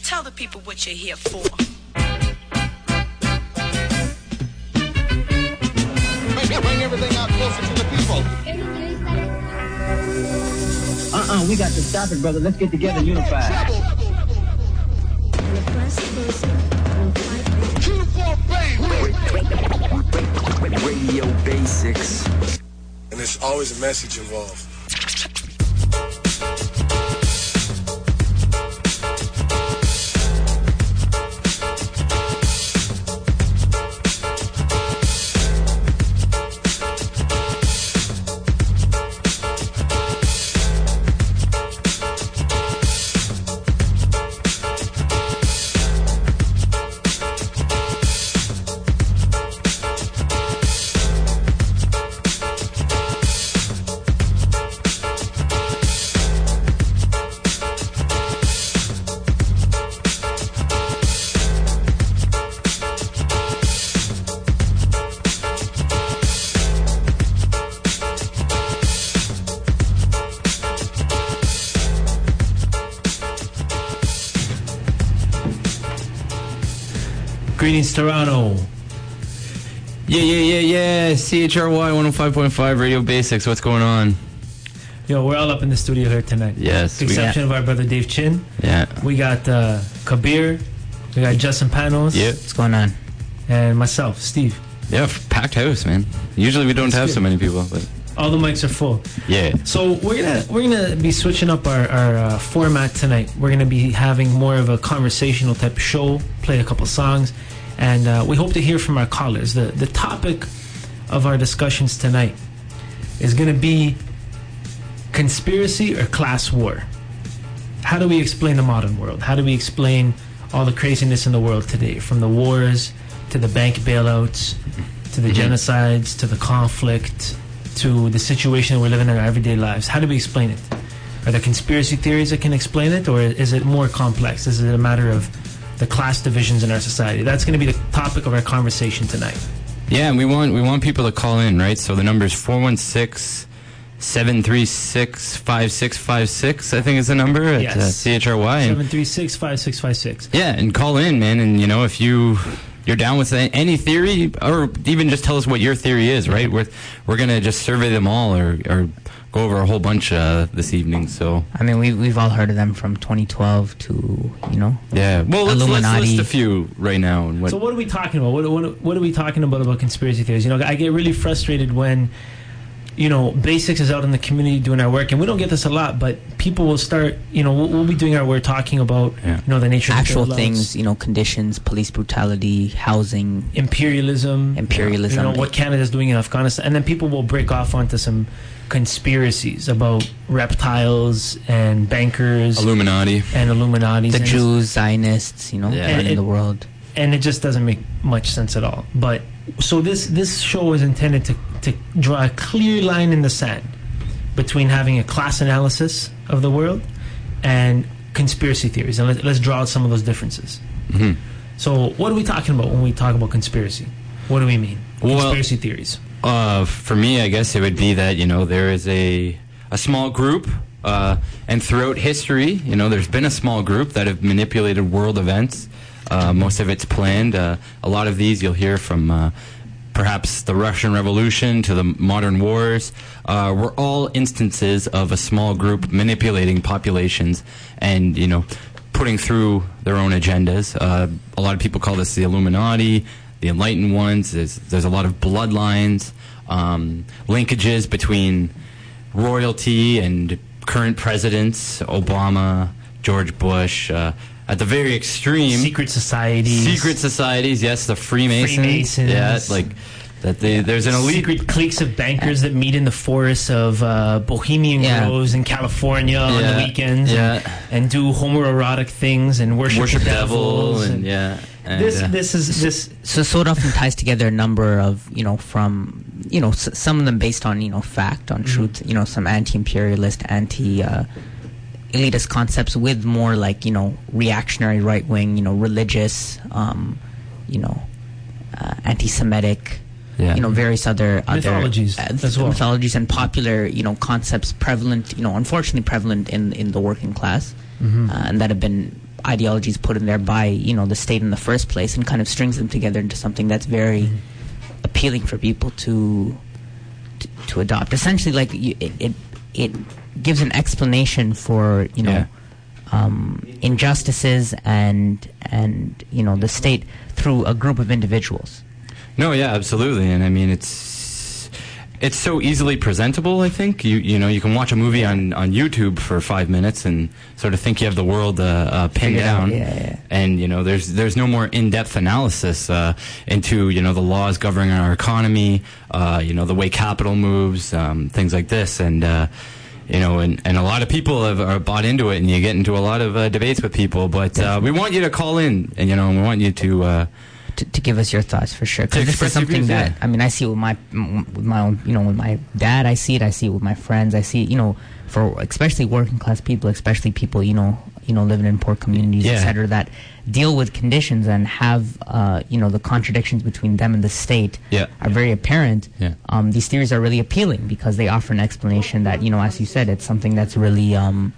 Tell the people what you're here for. Bring everything out closer to the people. We got to stop it, brother. Let's get together and unify. Radio Basics. And there's always a message involved. Greetings, Toronto. Yeah. CHRY 105.5 Radio Basics. What's going on? Yo, we're all up in the studio here tonight. Yes. With the exception of our brother Dave Chin. Yeah. We got Kabir. We got Justin Panos. Yeah. What's going on? And myself, Steve. Yeah, packed house, man. Usually we don't have so many people, but all the mics are full. Yeah. So we're gonna be switching up our format tonight. We're gonna be having more of a conversational type of show. Play a couple songs. And we hope to hear from our callers. The topic of our discussions tonight is going to be conspiracy or class war. How do we explain the modern world? How do we explain all the craziness in the world today? From the wars, to the bank bailouts, to the genocides, to the conflict, to the situation that we're living in our everyday lives. How do we explain it? Are there conspiracy theories that can explain it? Or is it more complex? Is it a matter of the class divisions in our society? That's going to be the topic of our conversation tonight. Yeah, and we want people to call in, right? So the number is 416-736-5656, I think is the number at CHRY. 736-5656. Yeah, and call in, man. And, you know, if you're down with any theory, or even just tell us what your theory is, right? We're going to just survey them all or go over a whole bunch this evening. So I mean, we've all heard of them from 2012 to, you know. Yeah. Well, let's list a few right now. And so what are we talking about? What are we talking about conspiracy theories? You know, I get really frustrated when, you know, Basics is out in the community doing our work, and we don't get this a lot, but people will start, you know, we'll be doing our work talking about, you know, the nature actual of things, you know, conditions, police brutality, housing, imperialism, you know, what Canada's doing in Afghanistan, and then people will break off onto some conspiracies about reptiles and bankers, Illuminati, the Jews, Zionists, you know, in the world, and it just doesn't make much sense at all. But so this show is intended to draw a clear line in the sand between having a class analysis of the world and conspiracy theories, and let's draw out some of those differences. Mm-hmm. So what are we talking about when we talk about conspiracy? What do we mean? Conspiracy theories. For me, I guess it would be that, you know, there is a small group, and throughout history, you know, there's been a small group that have manipulated world events. Most of it's planned. A lot of these you'll hear from perhaps the Russian Revolution to the modern wars, were all instances of a small group manipulating populations and, you know, putting through their own agendas. A lot of people call this the Illuminati, the enlightened ones. There's a lot of bloodlines, linkages between royalty and current presidents, Obama, George Bush, at the very extreme. Secret societies, yes, the Freemasons. Yeah, like that. There's an elite. Secret cliques of bankers that meet in the forests of Bohemian Groves in California on the weekends and do homoerotic things and worship the devils. And This so it often ties together a number of, you know, from, you know, some of them based on, you know, fact, on truth, you know, some anti-imperialist, elitist concepts with more like, you know, reactionary right-wing, you know, religious, you know, anti-Semitic, you know, various other mythologies as well. Mythologies and popular, you know, concepts prevalent, you know, unfortunately prevalent in the working class, and that have been ideologies put in there by the state in the first place, and kind of strings them together into something that's very appealing for people to adopt. Essentially, like it gives an explanation for injustices and the state through a group of individuals. No, yeah, absolutely, and I mean it's so easily presentable. I think you can watch a movie on YouTube for 5 minutes and sort of think you have the world pinned down, and there's no more in-depth analysis into the laws governing our economy, the way capital moves, things like this, and and a lot of people are bought into it, and you get into a lot of debates with people. But we want you to call in, and we want you to give us your thoughts, for sure. Because this is something that I see with my own, with my dad. I see it with my friends. I see, for especially working class people, especially people living in poor communities, etc., that deal with conditions and have the contradictions between them and the state are very apparent. These theories are really appealing because they offer an explanation that as you said, it's something that's really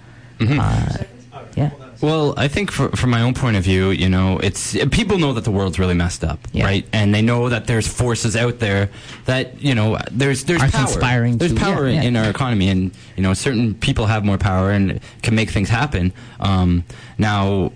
Well, I think from my own point of view, it's people know that the world's really messed up, right? And they know that there's forces out there that there's power. Conspiring. There's power in our economy, and certain people have more power and can make things happen. Now,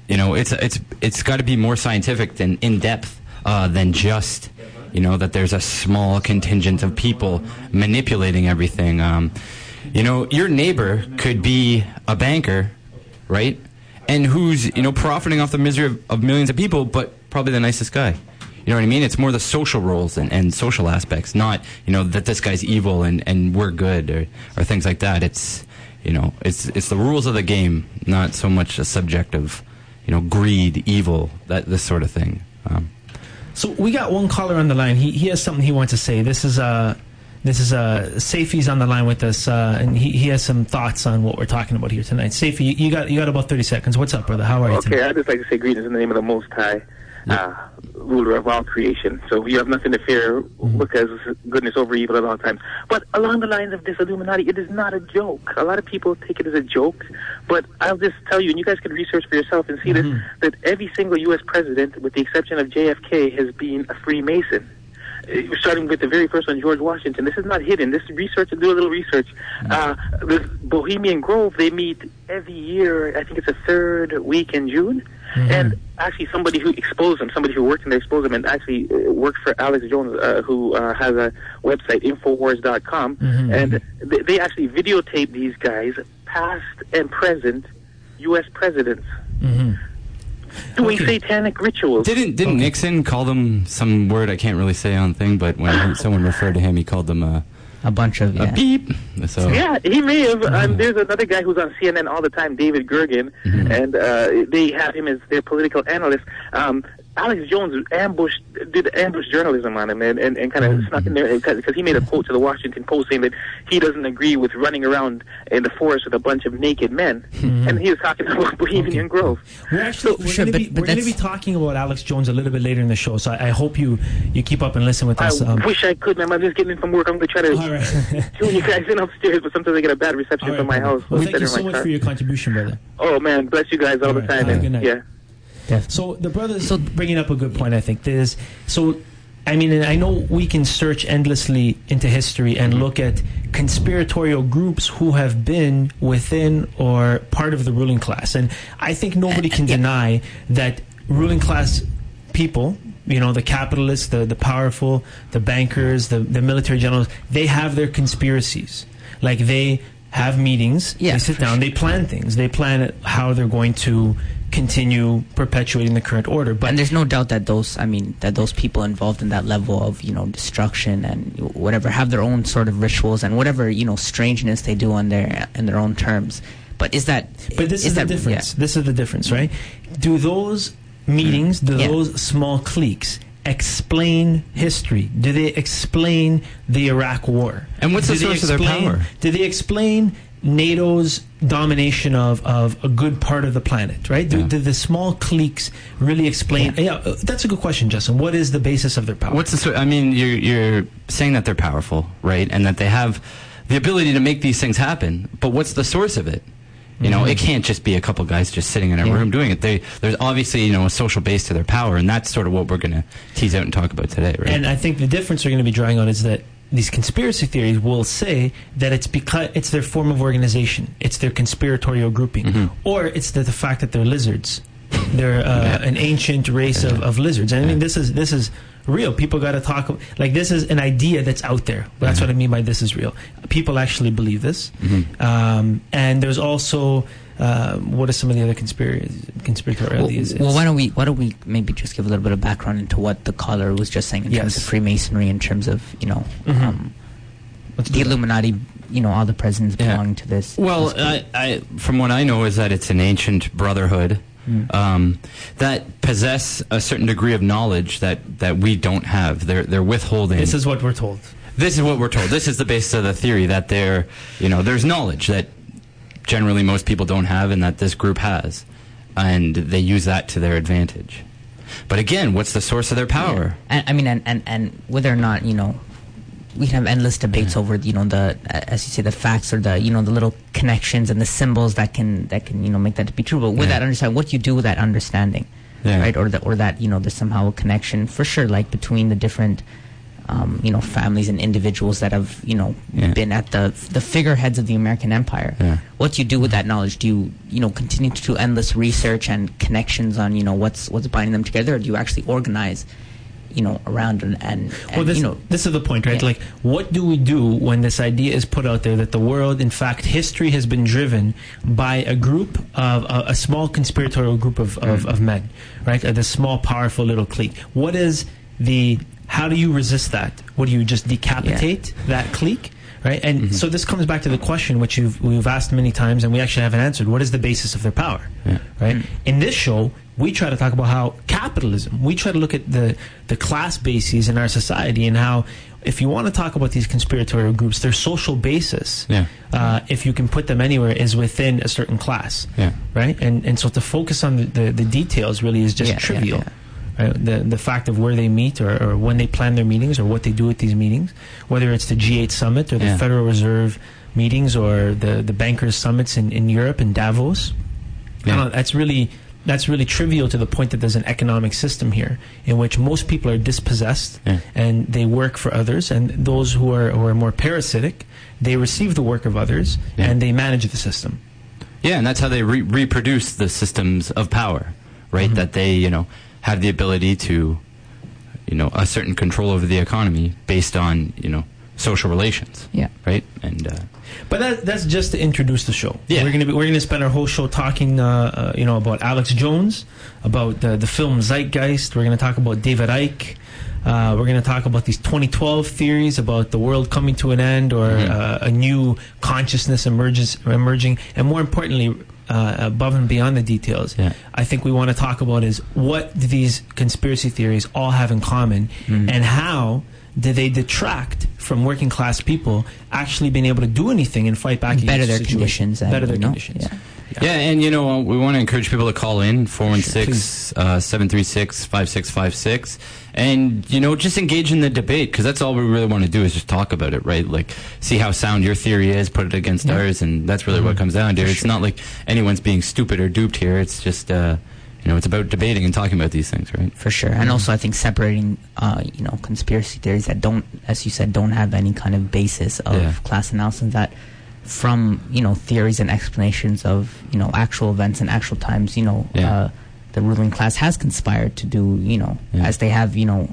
it's got to be more scientific and in depth than just that there's a small contingent of people manipulating everything. Your neighbor could be a banker, right? And who's, profiting off the misery of millions of people, but probably the nicest guy. You know what I mean? It's more the social roles and social aspects, not, that this guy's evil and we're good or things like that. It's, it's the rules of the game, not so much a subject of, greed, evil, this sort of thing. So we got one caller on the line. He has something he wants to say. This is Saifi's on the line with us, and he has some thoughts on what we're talking about here tonight. Saifi, you got about 30 seconds. What's up, brother? How are you tonight? I'd just like to say greetings in the name of the Most High, ruler of all creation. So you have nothing to fear because goodness over evil at all times. But along the lines of this Illuminati, it is not a joke. A lot of people take it as a joke, but I'll just tell you, and you guys can research for yourself and see this, that every single U.S. president, with the exception of JFK, has been a Freemason. Starting with the very first one, George Washington. This is not hidden. This research, do a little research. This Bohemian Grove, they meet every year. I think it's the third week in June. And actually somebody who exposed them, somebody who worked in there exposed them, and actually worked for Alex Jones, who has a website, Infowars.com. And they actually videotape these guys, past and present U.S. presidents. Doing satanic rituals. Didn't Nixon call them some word I can't really say on thing, but when someone referred to him, he called them a bunch of a beep. So he may have. There's another guy who's on CNN all the time, David Gergen, and they have him as their political analyst. Alex Jones did ambush journalism on him and kind of snuck in there because he made a quote to the Washington Post saying that he doesn't agree with running around in the forest with a bunch of naked men. And he was talking about Bohemian Grove. We're going to be talking about Alex Jones a little bit later in the show, so I hope you keep up and listen with us. I wish I could, man. I'm just getting in from work. I'm going to try to tune you guys in upstairs, but sometimes I get a bad reception from my house. Well, thank you so much for your contribution, brother. Oh, man. Bless you guys all the time. Have a good night. Yeah. So the brother's bringing up a good point, I think. And I know we can search endlessly into history and look at conspiratorial groups who have been within or part of the ruling class. And I think nobody can deny that ruling class people, the capitalists, the powerful, the bankers, the military generals, they have their conspiracies. Like, they have meetings, they sit down, they plan things. They plan how they're going to continue perpetuating the current order. And there's no doubt that those people involved in that level of destruction and whatever have their own sort of rituals and whatever strangeness they do in their own terms. But this is the difference. This is the difference, right? Do those meetings, those small cliques explain history? Do they explain the Iraq War? And what's the source of their power? Do they explain NATO's domination of a good part of the planet, right? Do the small cliques really explain? That's a good question, Justin. What is the basis of their power? You're saying that they're powerful, right? And that they have the ability to make these things happen. But what's the source of it? You know, it can't just be a couple guys just sitting in a room doing it. There's obviously, you know, a social base to their power, and that's sort of what we're going to tease out and talk about today, right? And I think the difference we're going to be drawing on is that these conspiracy theories will say that it's because it's their form of organization, it's their conspiratorial grouping, or it's the fact that they're lizards. They're an ancient race of lizards. And I mean, this is real. People got to talk. Like, this is an idea that's out there. That's what I mean by this is real. People actually believe this. And there's also what are some of the other conspiratorial ideas? Well, why don't we maybe just give a little bit of background into what the caller was just saying in terms of Freemasonry, in terms of, you know, the Illuminati. You know, all the presidents belonging to this. Well, I from what I know is that it's an ancient brotherhood. That possess a certain degree of knowledge that we don't have. They're withholding. This is what we're told. This is what we're told. This is the basis of the theory, that there's knowledge that generally most people don't have, and that this group has, and they use that to their advantage. But again, what's the source of their power? Yeah. I mean, and whether or not, you know, we can have endless debates over, you know, the, as you say, the facts, or the, you know, the little connections and the symbols that can you know, make that to be true. But with that understanding, what you do with that understanding, right? Or that, you know, there's somehow a connection for sure, like between the different, you know, families and individuals that have, you know, been at the figureheads of the American Empire. What you do with that knowledge? Do you know, continue to do endless research and connections on, you know, what's binding them together, or do you actually organize, you know, around and well, this, you know, this is the point, right? Like, what do we do when this idea is put out there that the world, in fact, history has been driven by a group of a small conspiratorial group of men, right? The small, powerful little clique. What is how do you resist that? What do you just decapitate that clique? Right? And so this comes back to the question which we've asked many times, and we actually haven't answered. What is the basis of their power? Right? In this show, we try to talk about how capitalism, we try to look at the class bases in our society, and how, if you want to talk about these conspiratorial groups, their social basis, if you can put them anywhere, is within a certain class. Right? And so to focus on the details really is just trivial. Right? The fact of where they meet, or when they plan their meetings, or what they do at these meetings, whether it's the G8 summit, or the Federal Reserve meetings, or the bankers summits in Europe and Davos. That's really trivial to the point that there's an economic system here in which most people are dispossessed and they work for others, and those who are more parasitic, they receive the work of others and they manage the system. And that's how they reproduce the systems of power, right? That they, you know, have the ability to, you know, a certain control over the economy based on, you know, social relations. Right? And but that's just to introduce the show. We're gonna spend our whole show talking, you know, about Alex Jones, about the film Zeitgeist. We're gonna talk about David Icke. We're going to talk about these 2012 theories about the world coming to an end, or a new consciousness emerging, and more importantly, above and beyond the details, I think we want to talk about is, what do these conspiracy theories all have in common, and how do they detract from working class people actually being able to do anything and fight back better against their conditions, better their conditions. And you know, we want to encourage people to call in 416-736-5656, and you know, just engage in the debate, because that's all we really want to do, is just talk about it, right? Like, see how sound your theory is, put it against ours, and that's really what comes down to. It's not like anyone's being stupid or duped here. It's just you know, it's about debating and talking about these things, right? For sure. And also, I think separating you know, conspiracy theories that don't, as you said, don't have any kind of basis of class analysis, that from, you know, theories and explanations of, you know, actual events and actual times, you know, the ruling class has conspired to do, you know, as they have, you know,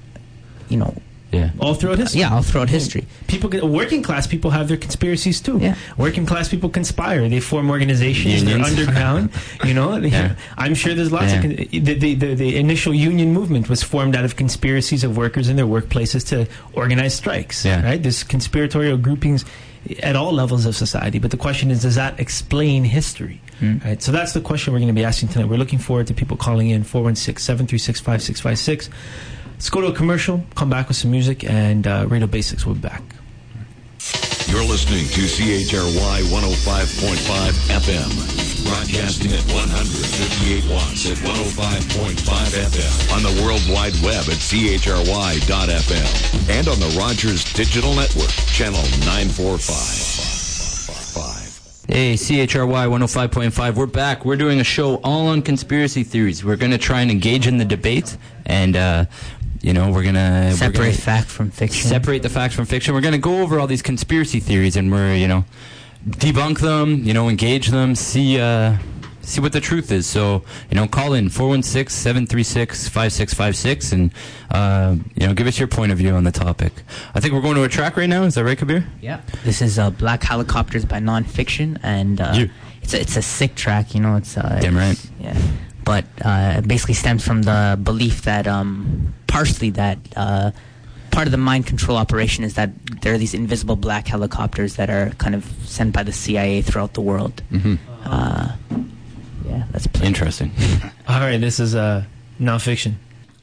all throughout history. All throughout history. Working class people have their conspiracies too. Working class people conspire. They form organizations. They're underground. You know, I'm sure there's lots of the initial union movement was formed out of conspiracies of workers in their workplaces to organize strikes. Right? There's conspiratorial groupings at all levels of society. But the question is, does that explain history? Right? So that's the question we're going to be asking tonight. We're looking forward to people calling in 416-736-5656. Let's go to a commercial, come back with some music, and Radio Basics will be back. You're listening to CHRY 105.5 FM. Broadcasting at 158 watts at 105.5 FM. On the World Wide Web at CHRY.FM. And on the Rogers Digital Network, channel 945. Hey, CHRY 105.5. We're back. We're doing a show all on conspiracy theories. We're going to try and engage in the debate, and we're going to separate fact from fiction. Separate the facts from fiction. We're going to go over all these conspiracy theories, and we're debunk them, engage them, see what the truth is. So, call in 416-736-5656 and, give us your point of view on the topic. I think we're going to a track right now. Is that right, Kabir? Yeah. This is Black Helicopters by Nonfiction, and it's a sick track, It's damn right. Yeah. But it basically stems from the belief that partially that part of the mind control operation is that there are these invisible black helicopters that are kind of sent by the CIA throughout the world. Mm-hmm. Yeah, that's interesting. All right, this is Nonfiction.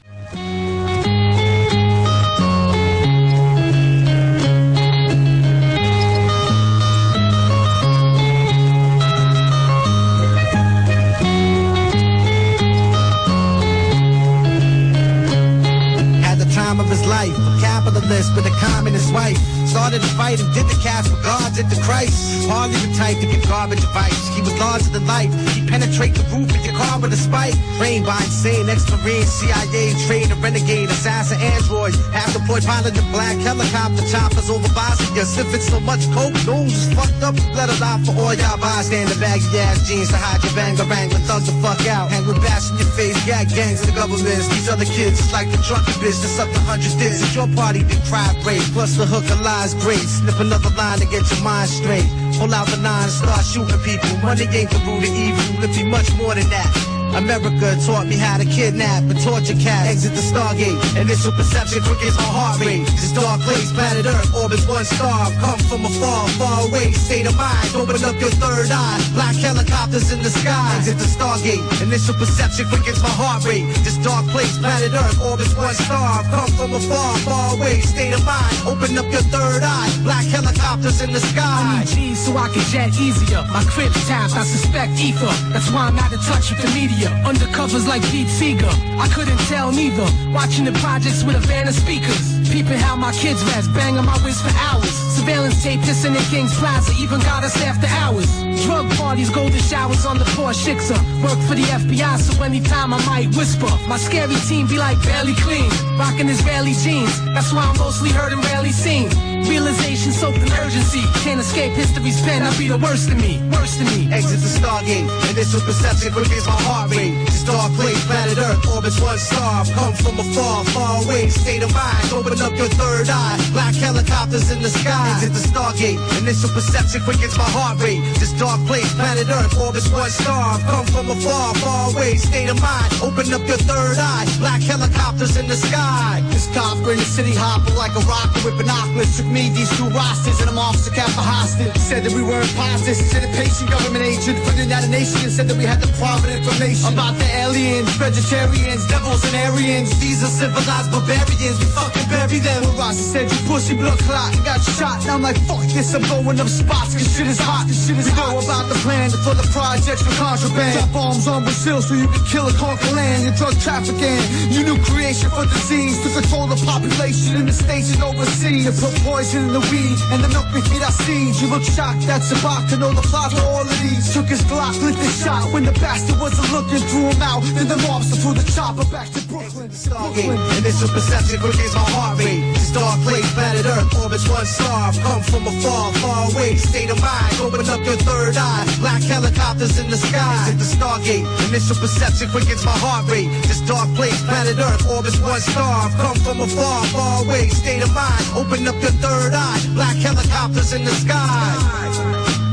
At the time of his life, a capitalist with a communist wife. Started a fight and did the cast for gods at the Christ. Hardly the type to give garbage advice. He was larger than life. He penetrate the roof of your car with a spike. Trained by insane ex-marine, CIA trained a renegade, assassin android. Half-deployed pilot in black helicopter choppers over Bosnia. Sniffing so much coke, nose is fucked up. Let it out for all y'all bystander baggy ass jeans to hide your banger wrangler. Thug the fuck out. Hang with bash in your face, gag gangs to governments. These other kids is like the drunken bitch that's up to 100 dicks. It's your party, then cry break. Plus the hook of lies great. Snip another line to get your mind straight. Pull out the nine and start shooting people. Money ain't the root of evil. It be much more than that. America taught me how to kidnap and torture cats. Exit the Stargate. Initial perception quickens my heart rate. This dark place, planet Earth, orbits one star. Come from afar, far away. State of mind, open up your third eye. Black helicopters in the sky. Exit the Stargate. Initial perception quickens my heart rate. This dark place, planet Earth, orbits one star. Come from afar, far away. State of mind, open up your third eye. Black helicopters in the sky. I need G's so I can jet easier. My crib tapped, I suspect ether. That's why I'm not in touch with the media. Undercovers like Pete Seeger. I couldn't tell neither. Watching the projects with a van of speakers. Peeping how my kids rest, banging my whiz for hours. Surveillance tape dissing in King's Plaza, even got us after hours. Drug parties, golden showers on the poor Shiksa. Work for the FBI, so anytime I might whisper. My scary team be like barely clean, rocking Israeli jeans. That's why I'm mostly heard and rarely seen. Realization soaked in urgency. Can't escape history's pen, I'll be the worst of me. Worst of me. Exit the Stargate. Initial perception quickens my heart rate. This dark place, planet Earth, orbits one star. Come from afar, far away. State of mind, open up your third eye. Black helicopters in the sky. Exit the Stargate. Initial perception quickens my heart rate. This dark place, planet Earth, orbits one star. Come from afar, far away. State of mind, open up your third eye. Black helicopters in the sky. This copper in the city hopper like a rocket with binoculars. Took me these two rosters and I'm officer kept a hostage. Said that we were imposters. Said a patient government agent for the United Nations. Said that we had the private information about the aliens, vegetarians, devils and Aryans. These are civilized barbarians. We fucking bury them. Well, Rossi said you pussy blood clot and got shot. Now I'm like fuck this. I'm blowing up spots cause shit is hot. This shit is hot. Know about the plan for the projects for contraband. Drop bombs on Brazil so you can kill and conquer land. Your drug trafficking. You new creation for disease to control the population in the states and overseas. You put poison in the weed and the milk we feed our seeds. You look shocked, that's about to know the plot for all of these. Took his Glock, lit the shot when the bastard wasn't looking, threw him out. Then the mobster threw the chopper back to Brooklyn. Stargate. Initial perception quickens my heart rate. This dark place, planet Earth, orbits one star. Come from afar, far away. State of mind, open up your third eye. Black helicopters in the sky. Exit the Stargate. Initial perception quickens my heart rate. This dark place, planet Earth, orbits one star. Come from afar, far away. State of mind, open up your third eye. Black helicopters in the sky.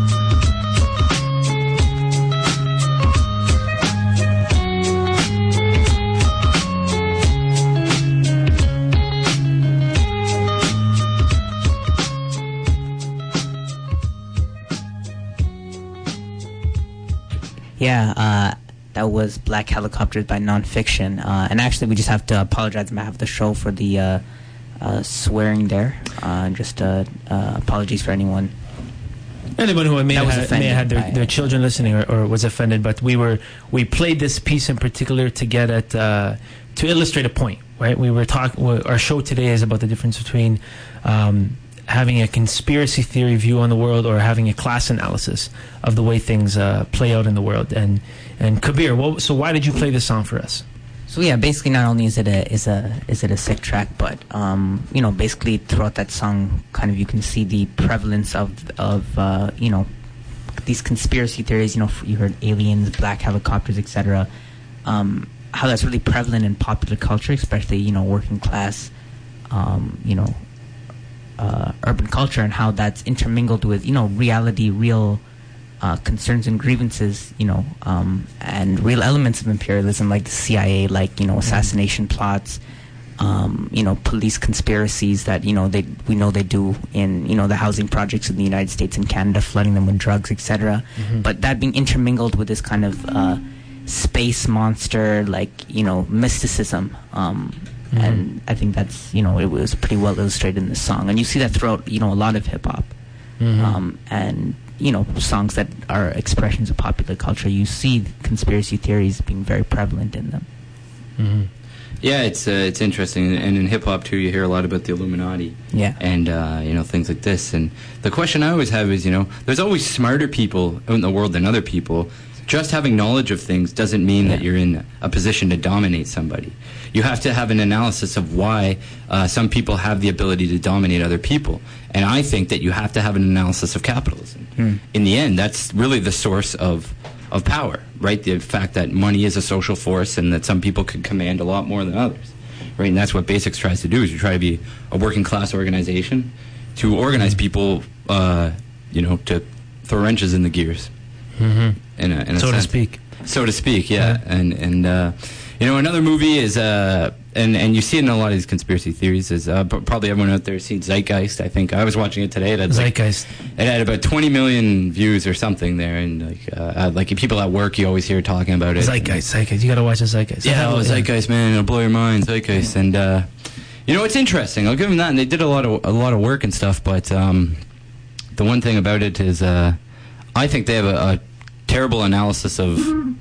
Yeah, that was Black Helicopters by Nonfiction. And actually, we just have to apologize on behalf of the show for the swearing there. Just apologies for anyone. Anyone who may have had their children listening or was offended, but we played this piece in particular to get at to illustrate a point, right? We were talking. Our show today is about the difference between having a conspiracy theory view on the world or having a class analysis of the way things play out in the world. And Kabir, so why did you play this song for us? So yeah, basically not only is it a sick track, but you know, basically throughout that song, kind of you can see the prevalence of you know, these conspiracy theories. You know, you heard aliens, black helicopters, etc. How that's really prevalent in popular culture, especially, you know, working class, you know, urban culture, and how that's intermingled with, you know, reality, real concerns and grievances, you know, and real elements of imperialism, like the CIA, like, you know, assassination plots, you know, police conspiracies that, you know, we know they do in, you know, the housing projects in the United States and Canada, flooding them with drugs, etc. But that being intermingled with this kind of space monster, like, you know, mysticism, and I think that's, you know, it was pretty well illustrated in the song, and you see that throughout, you know, a lot of hip hop, and, you know, songs that are expressions of popular culture. You see conspiracy theories being very prevalent in them. Yeah, it's interesting, and in hip hop too, you hear a lot about the Illuminati, and you know, things like this. And the question I always have is, you know, there's always smarter people out in the world than other people. Just having knowledge of things doesn't mean that you're in a position to dominate somebody. You have to have an analysis of why some people have the ability to dominate other people. And I think that you have to have an analysis of capitalism. In the end, that's really the source of power, right? The fact that money is a social force and that some people can command a lot more than others, right? And that's what Basics tries to do, is you try to be a working class organization to organize people, you know, to throw wrenches in the gears. In a so sense. to speak. So to speak, yeah. And you know, another movie is, and you see it in a lot of these conspiracy theories, is probably everyone out there has seen Zeitgeist. I think I was watching it today. It had Zeitgeist. It had about 20 million views or something there, and like people at work, you always hear talking about it. Zeitgeist. You got to watch the Zeitgeist. Yeah, Zeitgeist, man, it'll blow your mind. Zeitgeist, and you know, it's interesting. I'll give them that, and they did a lot of work and stuff. But the one thing about it is, I think they have a terrible analysis of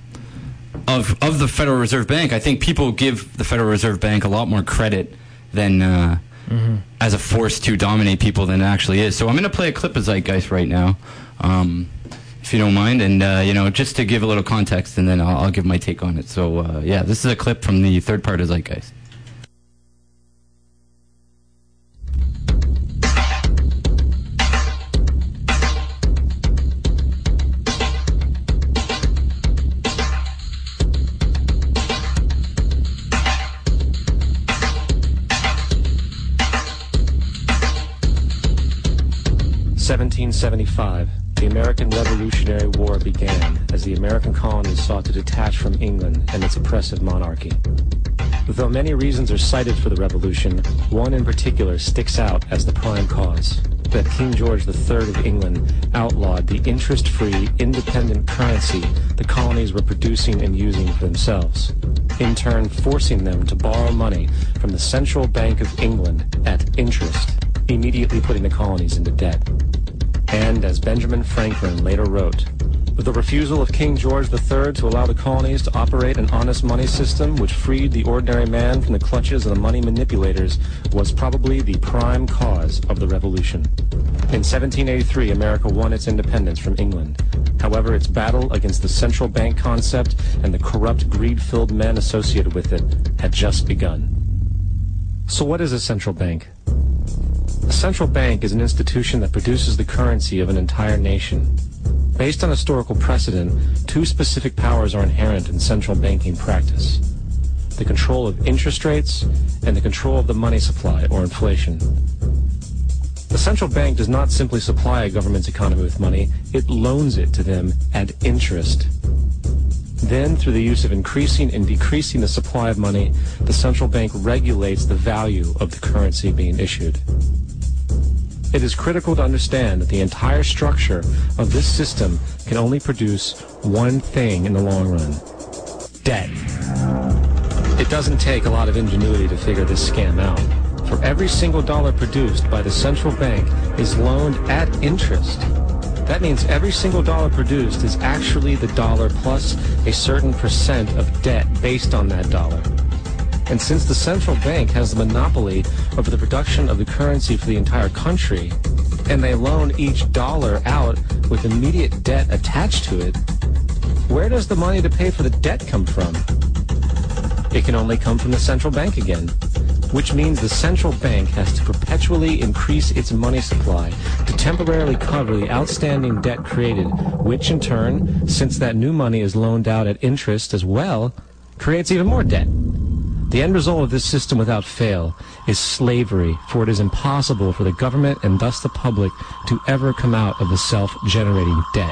the Federal Reserve Bank. I think people give the Federal Reserve Bank a lot more credit than as a force to dominate people than it actually is. So I'm going to play a clip of Zeitgeist right now, if you don't mind, and you know, just to give a little context, and then I'll give my take on it. So yeah, this is a clip from the third part of Zeitgeist. (1775), the American Revolutionary War began as the American colonies sought to detach from England and its oppressive monarchy. Though many reasons are cited for the revolution, one in particular sticks out as the prime cause: that King George III of England outlawed the interest-free, independent currency the colonies were producing and using for themselves, in turn forcing them to borrow money from the Central Bank of England at interest, immediately putting the colonies into debt. And, as Benjamin Franklin later wrote, the refusal of King George III to allow the colonies to operate an honest money system which freed the ordinary man from the clutches of the money manipulators was probably the prime cause of the revolution. In 1783, America won its independence from England. However, its battle against the central bank concept and the corrupt, greed-filled men associated with it had just begun. So what is a central bank? A central bank is an institution that produces the currency of an entire nation. Based on historical precedent, two specific powers are inherent in central banking practice: the control of interest rates and the control of the money supply, or inflation. The central bank does not simply supply a government's economy with money, it loans it to them at interest. Then, through the use of increasing and decreasing the supply of money, the central bank regulates the value of the currency being issued. It is critical to understand that the entire structure of this system can only produce one thing in the long run: debt. It doesn't take a lot of ingenuity to figure this scam out. For every single dollar produced by the central bank is loaned at interest. That means every single dollar produced is actually the dollar plus a certain percent of debt based on that dollar. And since the central bank has the monopoly over the production of the currency for the entire country, and they loan each dollar out with immediate debt attached to it, where does the money to pay for the debt come from? It can only come from the central bank again, which means the central bank has to perpetually increase its money supply to temporarily cover the outstanding debt created, which in turn, since that new money is loaned out at interest as well, creates even more debt. The end result of this system without fail is slavery, for it is impossible for the government and thus the public to ever come out of the self-generating debt.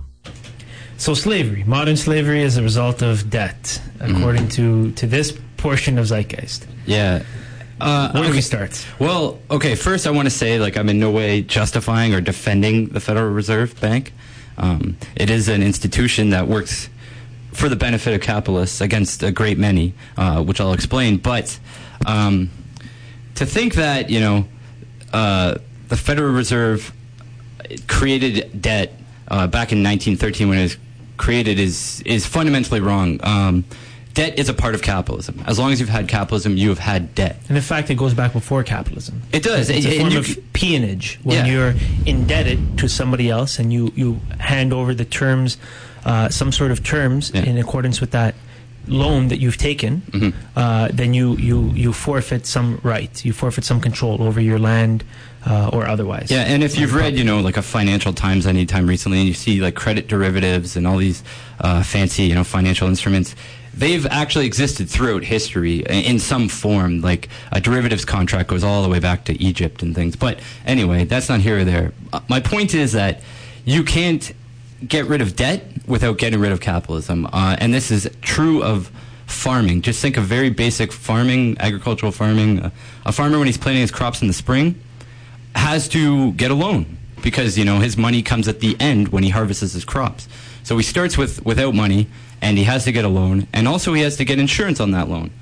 So slavery, modern slavery is a result of debt, according to this portion of Zeitgeist. Yeah. Where do we start? Well, okay, first I want to say, like, I'm in no way justifying or defending the Federal Reserve Bank. It is an institution that works for the benefit of capitalists against a great many, which I'll explain. But to think that, the Federal Reserve created debt back in 1913 when it was created is fundamentally wrong. Debt is a part of capitalism. As long as you've had capitalism, you have had debt. And in fact, it goes back before capitalism. It does. It's a form of peonage when you're indebted to somebody else and you hand over the terms, some sort of terms in accordance with that loan that you've taken. Then you forfeit some right. You forfeit some control over your land or otherwise. Yeah, and if you've read, like a Financial Times anytime recently, and you see like credit derivatives and all these fancy, financial instruments, they've actually existed throughout history in some form. Like a derivatives contract goes all the way back to Egypt and things. But anyway, that's not here or there. My point is that you can't get rid of debt without getting rid of capitalism. And this is true of farming. Just think of very basic farming, agricultural farming. A farmer, when he's planting his crops in the spring, has to get a loan because, his money comes at the end when he harvests his crops. So he starts without money, and he has to get a loan, and also he has to get insurance on that loan.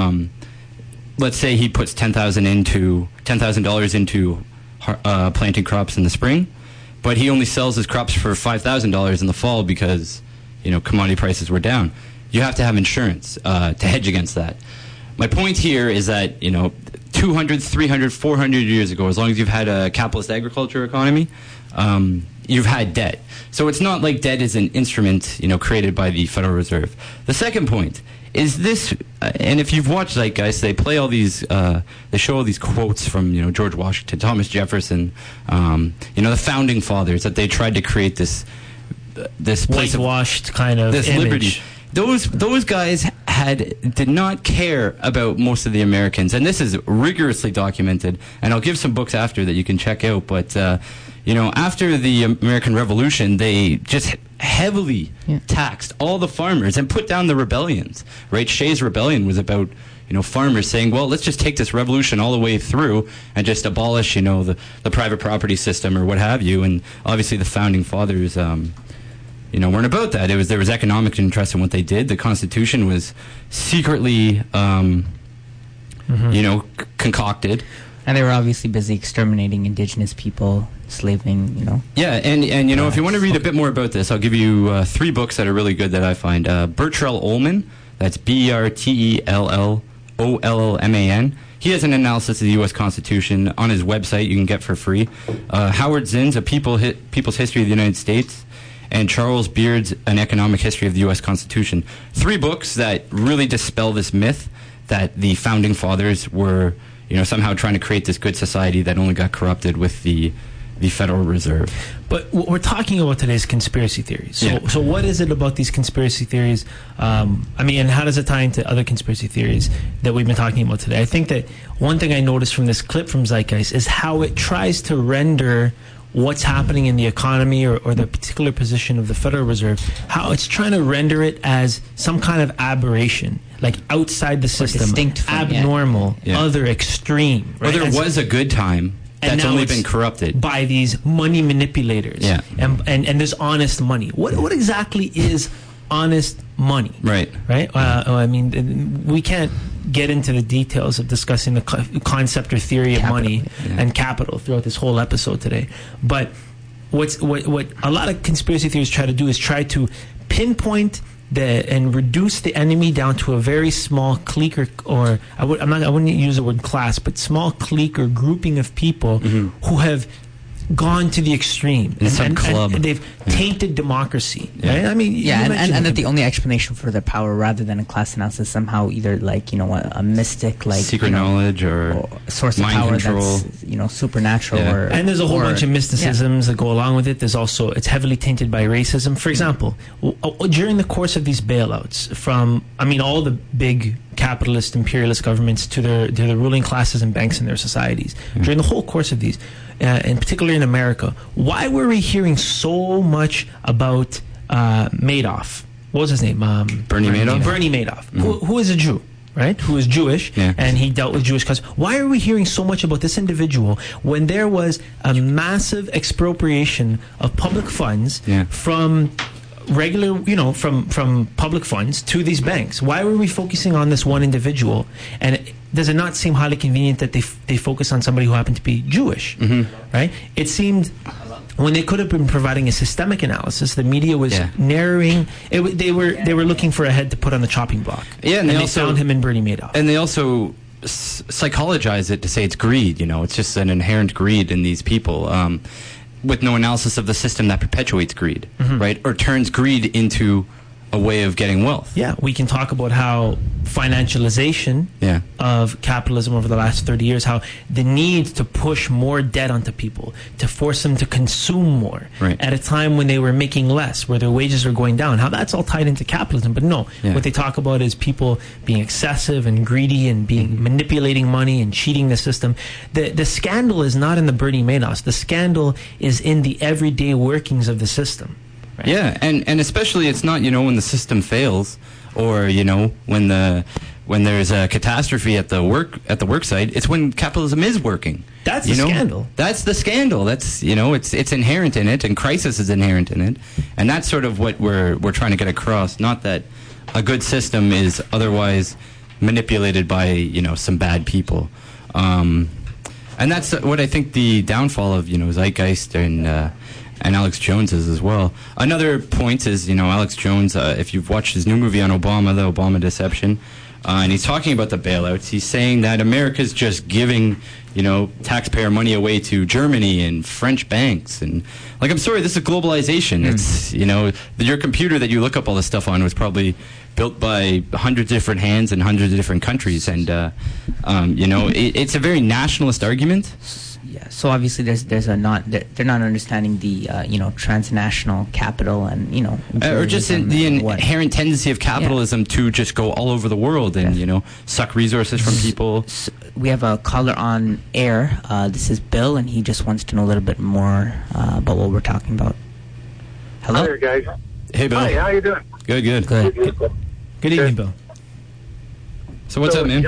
Let's say he puts $10,000 into planting crops in the spring, but he only sells his crops for $5,000 in the fall because, commodity prices were down. You have to have insurance to hedge against that. My point here is that, 200, 300, 400 years ago, as long as you've had a capitalist agriculture economy, you've had debt. So it's not like debt is an instrument, created by the Federal Reserve. The second point is this, and if you've watched Zeitgeist, they play all these, they show all these quotes from, George Washington, Thomas Jefferson, the founding fathers, that they tried to create this place whitewashed kind of this image. Liberty. Those guys did not care about most of the Americans, and this is rigorously documented. And I'll give some books after that you can check out. But after the American Revolution, they just heavily taxed all the farmers and put down the rebellions. Right, Shays' Rebellion was about farmers saying, well, let's just take this revolution all the way through and just abolish the private property system or what have you. And obviously, the founding fathers. Weren't about that. There was economic interest in what they did. The Constitution was secretly, concocted. And they were obviously busy exterminating indigenous people, slaving, Yeah, and if you want to read a bit more about this, I'll give you 3 books that are really good that I find. Bertrell Ollman, that's Bertellolman. He has an analysis of the U.S. Constitution on his website you can get for free. Howard Zinn's A People's History of the United States. And Charles Beard's An Economic History of the U.S. Constitution. 3 books that really dispel this myth that the founding fathers were, somehow trying to create this good society that only got corrupted with the Federal Reserve. But what we're talking about today is conspiracy theories. So what is it about these conspiracy theories? And how does it tie into other conspiracy theories that we've been talking about today? I think that one thing I noticed from this clip from Zeitgeist is how it tries to render what's happening in the economy or the particular position of the Federal Reserve, how it's trying to render it as some kind of aberration, like outside the system, distinct from, abnormal, other extreme. Right? Well, there was a good time that's only been corrupted by these money manipulators. Yeah. And there's honest money. What exactly is honest money? Right. We can't get into the details of discussing the concept or theory of money and capital throughout this whole episode today. But what a lot of conspiracy theories try to do is try to pinpoint and reduce the enemy down to a very small clique, or I wouldn't use the word class, but small clique or grouping of people who have gone to the extreme and they've tainted democracy. Right? I mean, and that the only explanation for their power, rather than a class analysis, somehow either like a mystic, like secret knowledge or source of power control. That's supernatural. And there's a whole bunch of mysticisms that go along with it. There's also, it's heavily tainted by racism. For example, during the course of these bailouts, from all the big capitalist imperialist governments to the ruling classes and banks in their societies, during the whole course of these, and particularly in America, why were we hearing so much about Madoff? What was his name? Bernie Madoff? Bernie Madoff, who is a Jew, right? Who is Jewish, and he dealt with Jewish cause. Why are we hearing so much about this individual when there was a massive expropriation of public funds from regular, from public funds to these banks? Why were we focusing on this one individual? And does it not seem highly convenient that they focus on somebody who happened to be Jewish, right? It seemed when they could have been providing a systemic analysis, the media was narrowing. They were looking for a head to put on the chopping block. Yeah, and they also found him in Bernie Madoff. And they also psychologize it to say it's greed. It's just an inherent greed in these people, with no analysis of the system that perpetuates greed, right, or turns greed into a way of getting wealth. Yeah, we can talk about how financialization of capitalism over the last 30 years, how the need to push more debt onto people, to force them to consume more at a time when they were making less, where their wages are going down, how that's all tied into capitalism. But no, what they talk about is people being excessive and greedy and being manipulating money and cheating the system. The scandal is not in the Bernie Madoffs. The scandal is in the everyday workings of the system. Right? Yeah, and especially it's not, when the system fails, or when there's a catastrophe at the work site. It's when capitalism is working. That's the scandal. That's the scandal. That's it's inherent in it, and crisis is inherent in it, and that's sort of what we're trying to get across. Not that a good system is otherwise manipulated by some bad people, and that's what I think the downfall of Zeitgeist and Alex Jones is as well. Another point is, Alex Jones, if you've watched his new movie on Obama, The Obama Deception, and he's talking about the bailouts, he's saying that America's just giving, taxpayer money away to Germany and French banks. And, I'm sorry, this is globalization. It's, your computer that you look up all this stuff on was probably built by hundreds of different hands in hundreds of different countries. And, it's a very nationalist argument. Yeah, so obviously they're not understanding the transnational capital and or just the inherent tendency of capitalism to just go all over the world and suck resources from people. So we have a caller on air. This is Bill, and he just wants to know a little bit more about what we're talking about. Hello, hi there, guys. Hey, Bill. Hi, how you doing? Good. Good evening, Bill. So what's up, man?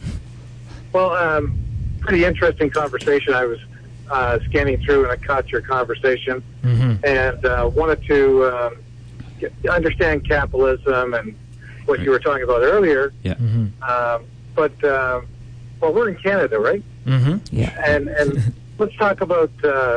Pretty interesting conversation. I was scanning through and I caught your conversation and wanted to understand capitalism and what you were talking about earlier. Yeah. We're in Canada, right? Yeah. And let's talk about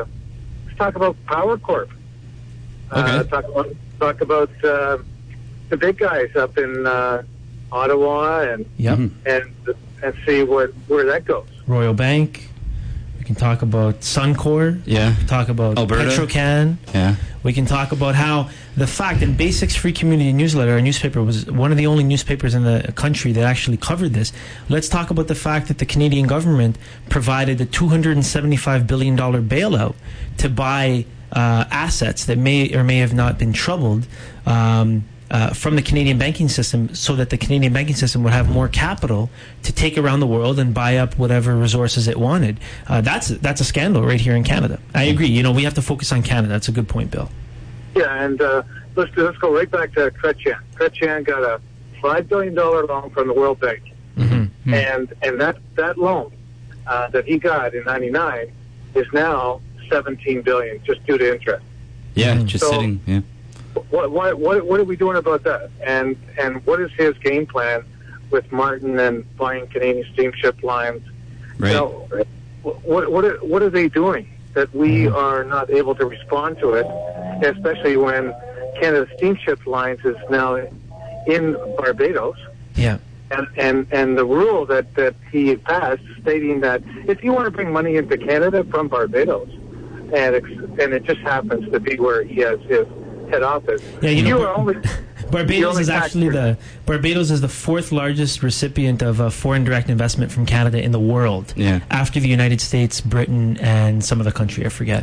Power Corp. Okay. Talk about the big guys up in Ottawa and see where that goes. Royal Bank. We can talk about Suncor. Yeah. Talk about Alberta. Petrocan. Yeah. We can talk about how the fact in Basics Free Community Newsletter, our newspaper, was one of the only newspapers in the country that actually covered this. Let's talk about the fact that the Canadian government provided a $275 billion bailout to buy assets that may or may have not been troubled from the Canadian banking system, so that the Canadian banking system would have more capital to take around the world and buy up whatever resources it wanted. That's a scandal right here in Canada. I agree. We have to focus on Canada. That's a good point, Bill. Yeah, and let's go right back to Chrétien. Chrétien got a $5 billion loan from the World Bank, and that loan that he got in '99 is now $17 billion just due to interest. Yeah, sitting. Yeah. What are we doing about that? And what is his game plan with Martin and buying Canadian steamship lines? Right. What are they doing that we are not able to respond to it, especially when Canada Steamship Lines is now in Barbados. Yeah. And the rule that he passed stating that if you want to bring money into Canada from Barbados, and it just happens to be where he has his head office, Barbados is actually Barbados is the fourth largest recipient of foreign direct investment from Canada in the world. Yeah. After the United States, Britain, and some other country I forget.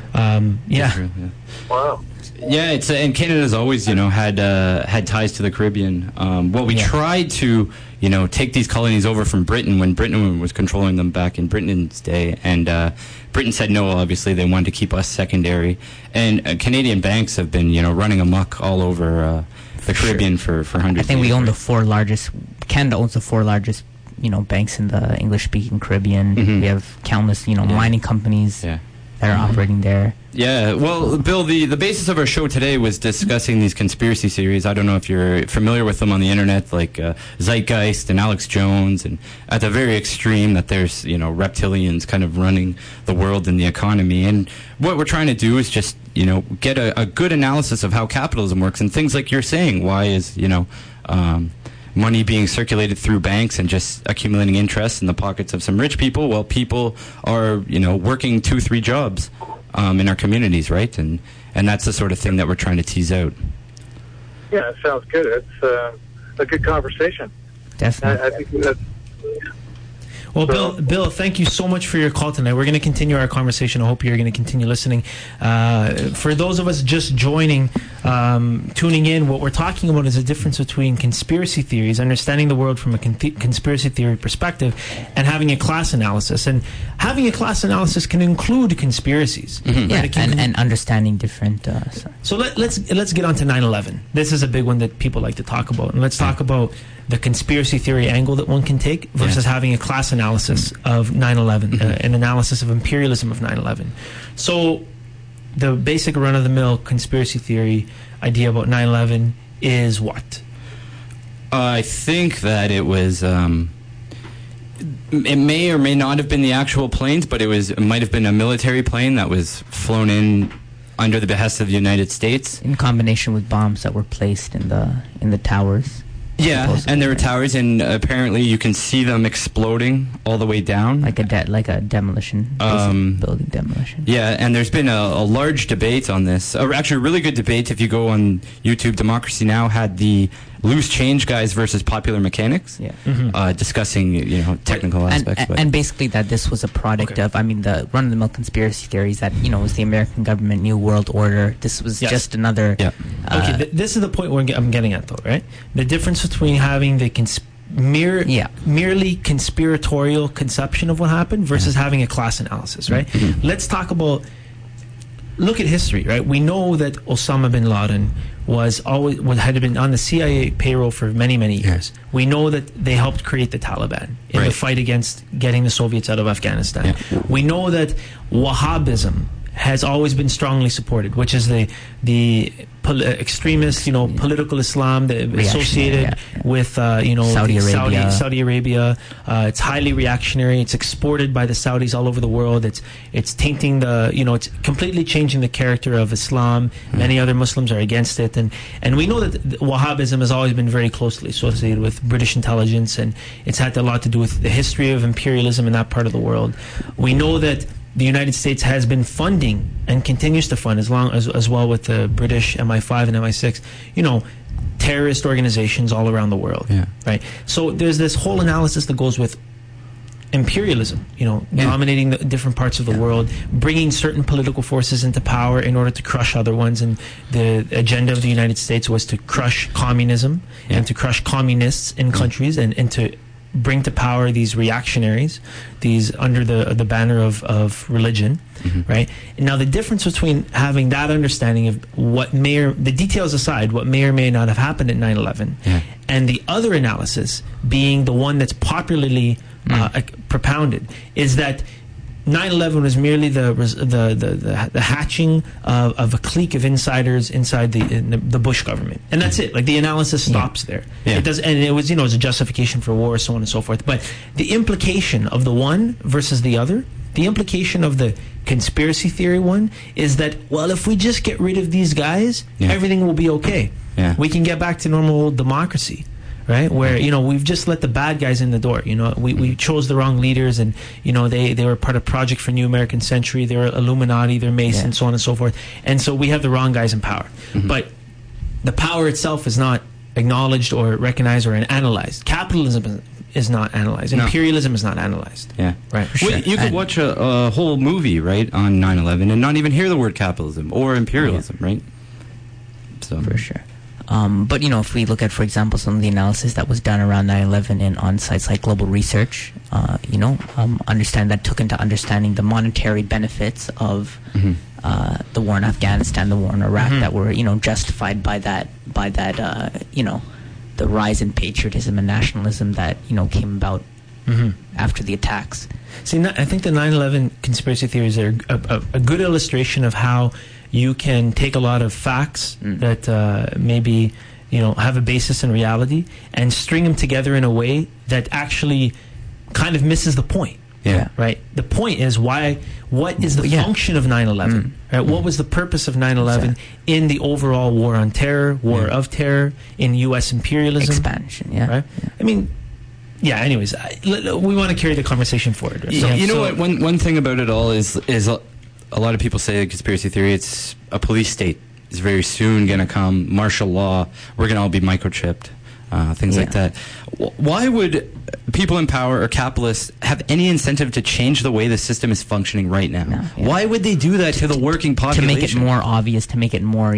Wow. Yeah, it's and Canada's always, had ties to the Caribbean. We tried to, take these colonies over from Britain when Britain was controlling them back in Britain's day, and Britain said no. Obviously, they wanted to keep us secondary, and Canadian banks have been, running amok all over the Caribbean for hundreds. I think we own the four largest. Canada owns the four largest, banks in the English-speaking Caribbean. Mm-hmm. We have countless, mining companies that are operating there. Yeah, well, Bill, the basis of our show today was discussing these conspiracy theories. I don't know if you're familiar with them on the internet, like Zeitgeist and Alex Jones, and at the very extreme that there's, reptilians kind of running the world and the economy. And what we're trying to do is just, get a good analysis of how capitalism works and things like you're saying. Why is, money being circulated through banks and just accumulating interest in the pockets of some rich people while people are, working 2-3 jobs in our communities, right? And that's the sort of thing that we're trying to tease out. Yeah, it sounds good. It's a good conversation. Definitely. I think that's... Well, Bill, thank you so much for your call tonight. We're going to continue our conversation. I hope you're going to continue listening. For those of us just joining, tuning in, what we're talking about is the difference between conspiracy theories, understanding the world from a conspiracy theory perspective, and having a class analysis. And having a class analysis can include conspiracies. Mm-hmm. Right? And understanding different... So let's get on to 9/11. This is a big one that people like to talk about. And let's talk about the conspiracy theory angle that one can take versus having a class analysis of 9/11, an analysis of imperialism of 9/11. So the basic run-of-the-mill conspiracy theory idea about 9/11 is what? I think that it was... it may or may not have been the actual planes, but it might have been a military plane that was flown in under the behest of the United States. In combination with bombs that were placed in the towers. Yeah, and there were towers, and apparently you can see them exploding all the way down, like a demolition, building demolition. Yeah, and there's been a large debate on this. Actually, a really good debate. If you go on YouTube, Democracy Now! Had the Loose Change guys versus Popular Mechanics, discussing technical aspects. And basically that this was a product of, the run-of-the-mill conspiracy theories that, it was the American government, New World Order. This was just another... This is the point where I'm getting at, though, right? The difference between having the merely conspiratorial conception of what happened versus having a class analysis, right? Mm-hmm. Let's talk about... Look at history, right? We know that Osama bin Laden had been on the CIA payroll for many, many years. Yeah. We know that they helped create the Taliban in the fight against getting the Soviets out of Afghanistan. Yeah. We know that Wahhabism has always been strongly supported, which is the extremist, political Islam associated with, Saudi Arabia. It's highly reactionary. It's exported by the Saudis all over the world. It's tainting it's completely changing the character of Islam. Many other Muslims are against it, and we know that Wahhabism has always been very closely associated with British intelligence, and it's had a lot to do with the history of imperialism in that part of the world. We know that the United States has been funding and continues to fund, as well with the British MI5 and MI6, terrorist organizations all around the world. Yeah. Right. So there's this whole analysis that goes with imperialism, dominating the different parts of the world, bringing certain political forces into power in order to crush other ones. And the agenda of the United States was to crush communism and to crush communists in countries and to bring to power these reactionaries, these under the banner of religion, right? And now the difference between having that understanding of the details aside, what may or may not have happened at 9/11, and the other analysis being the one that's popularly propounded, is that 9/11 was merely the hatching of a clique of insiders inside the Bush government, and that's it. Like, the analysis stops there. It does, and it was it was a justification for war, so on and so forth. But the implication of the one versus the other, the implication of the conspiracy theory one, is that, well, if we just get rid of these guys, everything will be okay. we can get back to normal democracy. Right, where we've just let the bad guys in the door. We chose the wrong leaders, and they were part of Project for New American Century. They're Illuminati, they're Masons, so on and so forth. And so we have the wrong guys in power. But the power itself is not acknowledged or recognized or analyzed. Capitalism is not analyzed. Imperialism is not analyzed. Yeah, right. Well, you could watch a whole movie, right, on 9/11 and not even hear the word capitalism or imperialism, right? So for sure. But, if we look at, for example, some of the analysis that was done around 9/11 and on sites like Global Research, understand that took into understanding the monetary benefits of the war in Afghanistan, the war in Iraq, that were, justified by that, the rise in patriotism and nationalism that, came about after the attacks. See, I think the 9/11 conspiracy theories are a good illustration of how you can take a lot of facts that maybe have a basis in reality and string them together in a way that actually kind of misses the point. Yeah. Right. The point is what is the function of 9/11? Right. What was the purpose of 9/11 in the overall war on terror, war of terror, in U.S. imperialism, expansion? Yeah. Right. I mean. Yeah. Anyways, we want to carry the conversation forward. Right? You know what? One thing about it all is a lot of people say conspiracy theory. It's a police state is very soon going to come. Martial law. We're going to all be microchipped. Things like that. Why would people in power or capitalists have any incentive to change the way the system is functioning right now? Why would they do that to the working population? To make it more obvious, to make it more,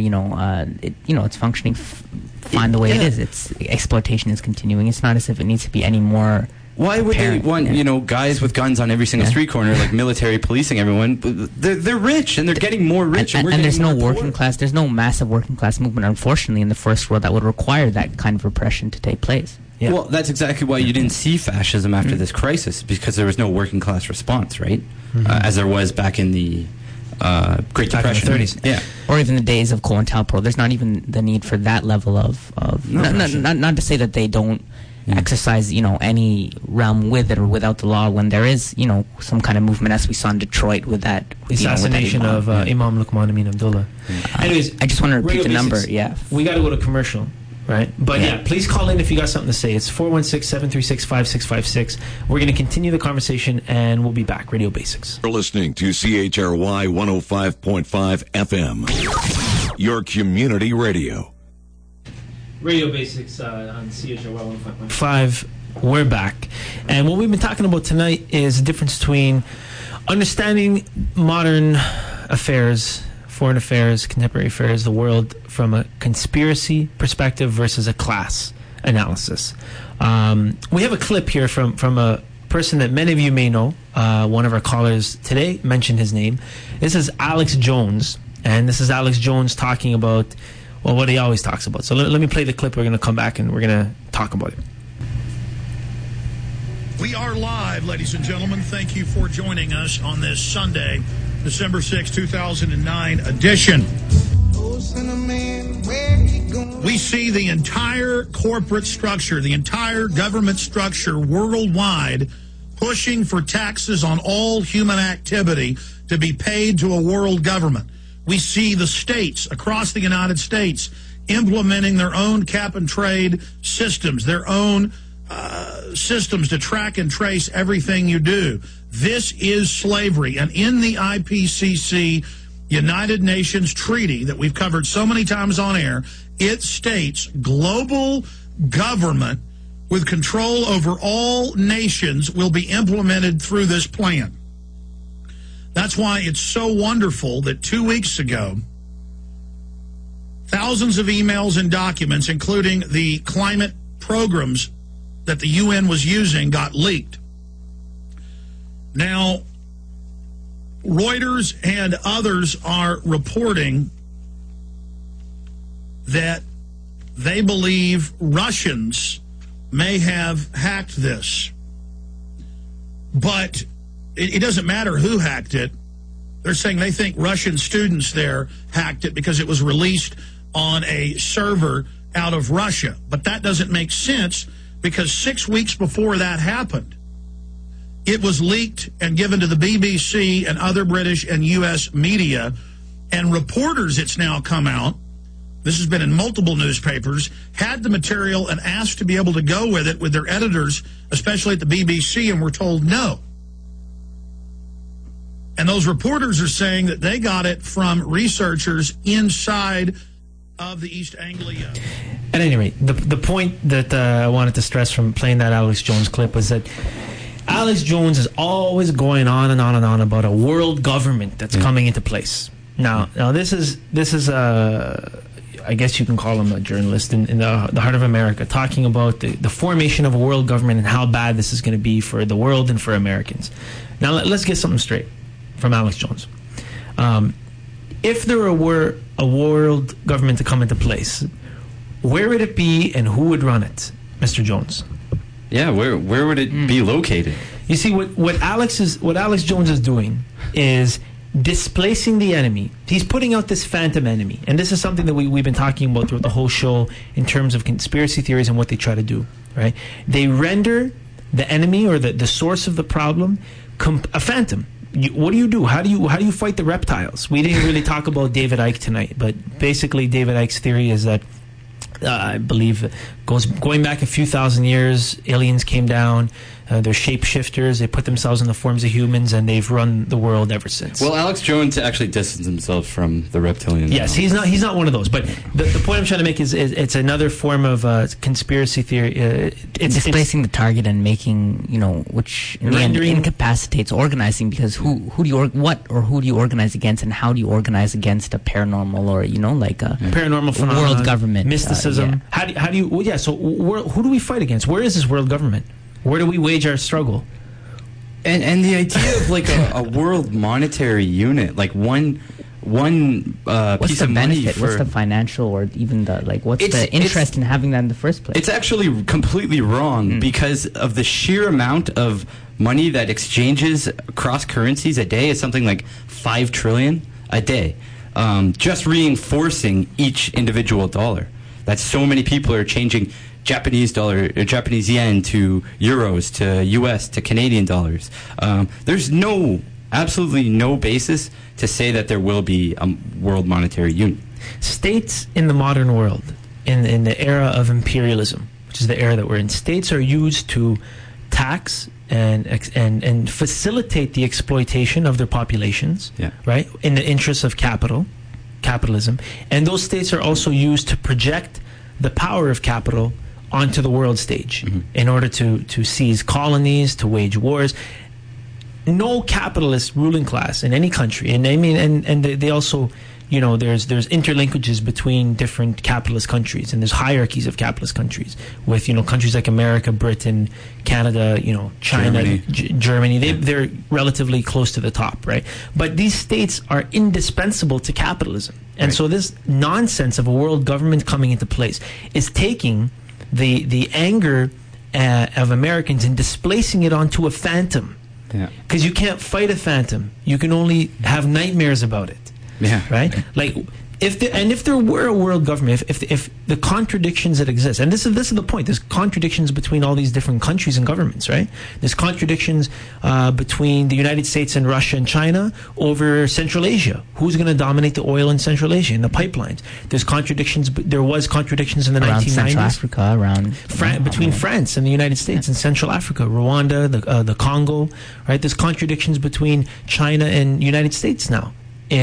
it's functioning fine the way it is. It's exploitation is continuing. It's not as if it needs to be any more. Why would they want, guys with guns on every single street corner, like military policing everyone? They're rich, and they're getting more rich, and there's no working class. There's no massive working class movement, unfortunately, in the first world that would require that kind of repression to take place. Yeah. Well, that's exactly why you didn't see fascism after this crisis, because there was no working class response, right? As there was back in the Great Depression. Back in the 30s. Yeah. Or even the days of COINTELPRO. There's not even the need for that level of not to say that they don't exercise, any realm with it or without the law when there is, some kind of movement, as we saw in Detroit with that assassination of Imam Luqman Amin Abdullah. Anyways, I just want to repeat the number. Yeah, we got to go to commercial, right? But please call in if you got something to say. It's 416-736-5656. We're going to continue the conversation, and we'll be back. Radio Basics. You're listening to CHRY 105.5 FM, your community radio. Radio Basics on CHRY 105.5. We're back. And what we've been talking about tonight is the difference between understanding modern affairs, foreign affairs, contemporary affairs, the world from a conspiracy perspective versus a class analysis. We have a clip here from a person that many of you may know. One of our callers today mentioned his name. This is Alex Jones. And this is Alex Jones talking about what he always talks about. So let me play the clip. We're going to come back and we're going to talk about it. We are live, ladies and gentlemen. Thank you for joining us on this Sunday, December 6, 2009 edition. We see the entire corporate structure, the entire government structure worldwide pushing for taxes on all human activity to be paid to a world government. We see the states across the United States implementing their own cap-and-trade systems, their own systems to track and trace everything you do. This is slavery. And in the IPCC United Nations Treaty that we've covered so many times on air, it states global government with control over all nations will be implemented through this plan. That's why it's so wonderful that 2 weeks ago, thousands of emails and documents, including the climate programs that the UN was using, got leaked. Now, Reuters and others are reporting that they believe Russians may have hacked this. But it doesn't matter who hacked it. They're saying they think Russian students there hacked it because it was released on a server out of Russia. But that doesn't make sense because 6 weeks before that happened, it was leaked and given to the BBC and other British and U.S. media. And reporters, it's now come out, this has been in multiple newspapers, had the material and asked to be able to go with it with their editors, especially at the BBC, and were told no. And those reporters are saying that they got it from researchers inside of the East Anglia. At any rate, the point that I wanted to stress from playing that Alex Jones clip was that Alex Jones is always going on and on and on about a world government that's coming into place. Now this is I guess you can call him a journalist in the heart of America, talking about the formation of a world government and how bad this is going to be for the world and for Americans. Now let's get something straight from Alex Jones. If there were a world government to come into place, where would it be and who would run it, Mr. Jones? Yeah, where would it be located? You see, what Alex Jones is doing is displacing the enemy. He's putting out this phantom enemy, and this is something that we've been talking about throughout the whole show in terms of conspiracy theories and what they try to do. Right? They render the enemy or the source of the problem a phantom. What do you do? How do you fight the reptiles? We didn't really talk about David Icke tonight, but basically David Icke's theory is that I believe going back a few thousand years, aliens came down. They're shapeshifters. They put themselves in the forms of humans, and they've run the world ever since. Well, Alex Jones actually distanced himself from the reptilian. Yes, he's not one of those. But the point I'm trying to make is it's another form of conspiracy theory. It's displacing the target and making, which in the end incapacitates organizing, because who do you organize against, and how do you organize against a paranormal or like a paranormal phenomenon, world government, mysticism? How do you? Well, yeah. So who do we fight against? Where is this world government? Where do we wage our struggle? And the idea of like a world monetary unit, like one piece of money for... What's the financial or even what's the interest in having that in the first place? It's actually completely wrong because of the sheer amount of money that exchanges across currencies a day is something like 5 trillion a day. Just reinforcing each individual dollar. That so many people are changing Japanese dollar, Japanese yen to euros, to US, to Canadian dollars. There's absolutely no basis to say that there will be a world monetary union. States in the modern world, in the era of imperialism, which is the era that we're in, states are used to tax and facilitate the exploitation of their populations, right, in the interests of capitalism. And those states are also used to project the power of capital onto the world stage in order to seize colonies, to wage wars. No capitalist ruling class in any country, and I mean, and they also, there's interlinkages between different capitalist countries, and there's hierarchies of capitalist countries with countries like America, Britain, Canada, China, Germany. They're relatively close to the top, right? But these states are indispensable to capitalism, and so this nonsense of a world government coming into place is taking the anger of Americans and displacing it onto a phantom. Because you can't fight a phantom. You can only have nightmares about it. Right? Like, if there were a world government, if the contradictions that exist, and this is the point, there's contradictions between all these different countries and governments, right? There's contradictions between the United States and Russia and China over Central Asia. Who's going to dominate the oil in Central Asia and the pipelines? There's contradictions. There was contradictions in the 1990s. Central Africa, between France and the United States and Central Africa, Rwanda, the Congo, right? There's contradictions between China and United States now.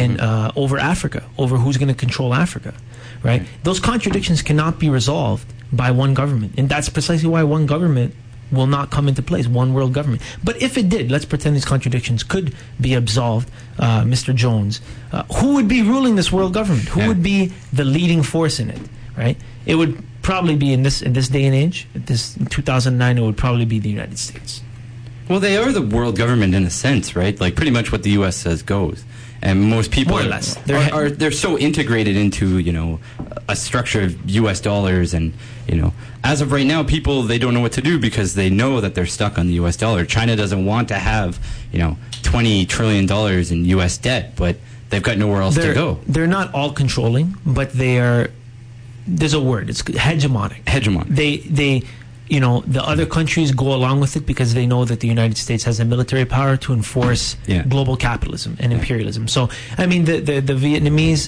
Over Africa, over who's going to control Africa, right? Those contradictions cannot be resolved by one government, and that's precisely why one government will not come into place, one world government. But if it did, let's pretend these contradictions could be absolved, Mr. Jones, who would be ruling this world government? Who would be the leading force in it, right? It would probably be in this day and age, in 2009, it would probably be the United States. Well, they are the world government in a sense, right? Like pretty much what the U.S. says goes. And most people more or less. They're so integrated into a structure of U.S. dollars, and as of right now, people, they don't know what to do because they know that they're stuck on the U.S. dollar. China doesn't want to have $20 trillion in U.S. debt, but they've got nowhere else to go. They're not all controlling, but they are. There's a word. It's hegemonic. They the other countries go along with it because they know that the United States has the military power to enforce global capitalism and imperialism. So, I mean, the Vietnamese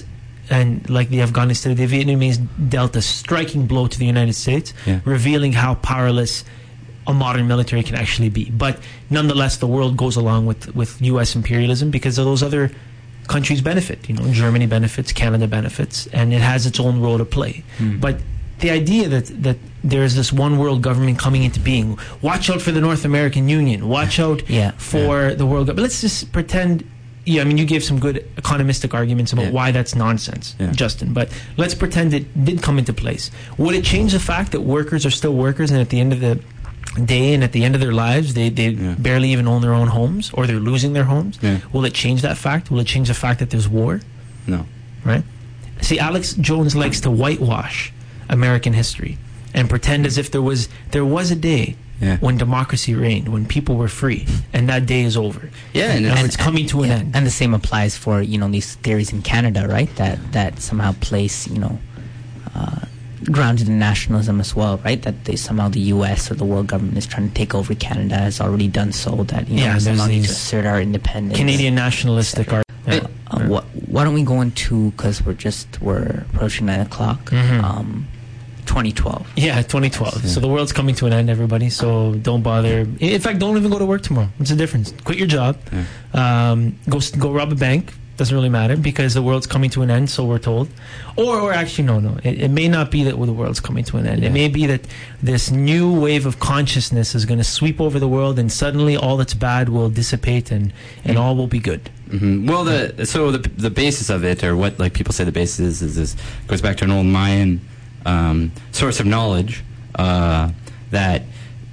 and like the Afghanistan, the Vietnamese dealt a striking blow to the United States, revealing how powerless a modern military can actually be. But nonetheless, the world goes along with U.S. imperialism because of those other countries benefit. You know, Germany benefits, Canada benefits, and it has its own role to play. But the idea that there is this one world government coming into being, watch out for the North American Union, watch out for the world government. Let's just pretend. Yeah, I mean, you gave some good economistic arguments about why that's nonsense, Justin. But let's pretend it did come into place. Would it change the fact that workers are still workers, and at the end of the day and at the end of their lives, they barely even own their own homes, or they're losing their homes? Will it change that fact? Will it change the fact that there's war? No. Right? See, Alex Jones likes to whitewash American history and pretend as if there was a day when democracy reigned, when people were free, and that day is over. And it's coming to an end. And the same applies for, you know, these theories in Canada, right? That somehow place, you know, grounded in nationalism as well, right? That somehow the U.S. or the world government is trying to take over Canada, has already done so. That, you know, we somehow need to assert our independence. Canadian nationalistic art. Why don't we go into, because we're approaching 9 o'clock. 2012. Yeah, 2012. So the world's coming to an end, everybody. So don't bother. In fact, don't even go to work tomorrow. What's the difference? Quit your job. Go rob a bank. Doesn't really matter, because the world's coming to an end, so we're told. Or actually, no. It may not be that the world's coming to an end. It may be that this new wave of consciousness is going to sweep over the world, and suddenly all that's bad will dissipate, and all will be good. Well, the basis of it, or what like people say the basis is this goes back to an old Mayan source of knowledge, that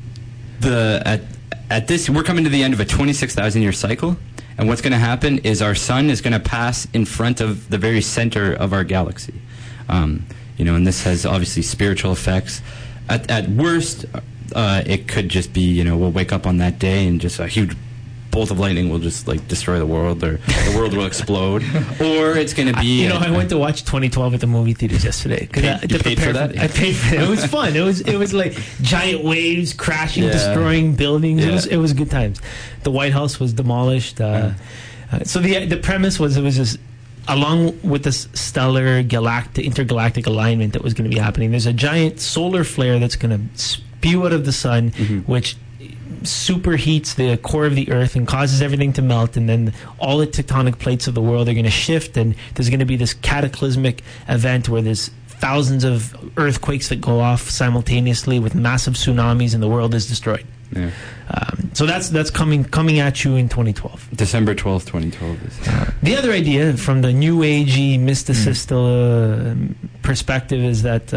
at this we're coming to the end of a 26,000-year cycle, and what's going to happen is our sun is going to pass in front of the very center of our galaxy. You know, and this has obviously spiritual effects. At worst, it could just be, you know, we'll wake up on that day and just a huge bolt of lightning will just like destroy the world, or the world will explode, or it's going to be. I went to watch 2012 at the movie theaters yesterday. You paid for that? I paid for it. It was fun. It was like giant waves crashing, destroying buildings. It was good times. The White House was demolished. So the premise was, it was just, along with this stellar intergalactic alignment that was going to be happening, there's a giant solar flare that's going to spew out of the sun, which superheats the core of the earth and causes everything to melt, and then all the tectonic plates of the world are going to shift, and there's going to be this cataclysmic event where there's thousands of earthquakes that go off simultaneously with massive tsunamis, and the world is destroyed. So that's coming at you in 2012. December 12th, 2012. The other idea from the new agey mystical perspective is that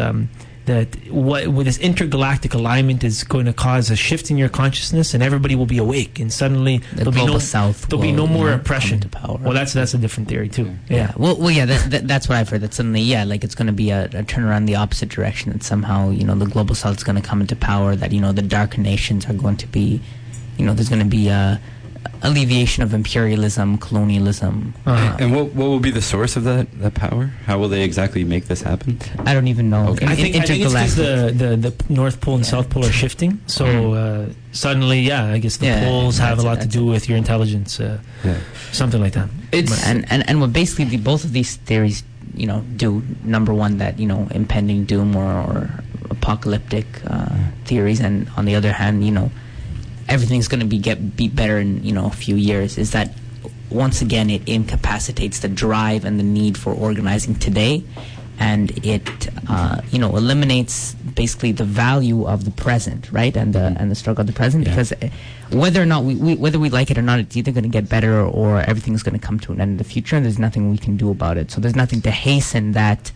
with this intergalactic alignment is going to cause a shift in your consciousness, and everybody will be awake, and suddenly there'll be no more oppression. To power. Well, that's a different theory too. Well, yeah. That's what I've heard. That suddenly, like it's going to be a turnaround in the opposite direction. That somehow, you know, the global south is going to come into power. That, you know, the darker nations are going to be, you know, there's going to be a alleviation of imperialism, colonialism. And what will be the source of that power? How will they exactly make this happen? I don't even know. Okay. I think it's because the North Pole and South Pole are shifting. So suddenly, I guess the poles have a lot to do with your intelligence. Something like that. And what basically both of these theories, you know, do, number one, that, you know, impending doom or apocalyptic theories, and on the other hand, you know, everything's going to be better in, you know, a few years, is that once again it incapacitates the drive and the need for organizing today, and it you know, eliminates basically the value of the present, right, and the struggle of the present, because whether or not whether we like it or not, it's either going to get better or everything's going to come to an end in the future, and there's nothing we can do about it. So there's nothing to hasten that